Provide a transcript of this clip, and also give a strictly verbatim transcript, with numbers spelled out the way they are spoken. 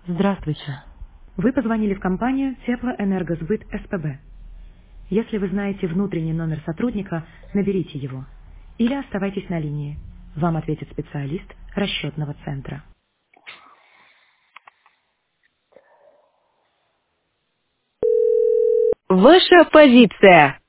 Здравствуйте. Вы позвонили в компанию Теплоэнергосбыт СПБ. Если вы знаете внутренний номер сотрудника, наберите его. Или оставайтесь на линии. Вам ответит специалист расчетного центра. Ваша позиция.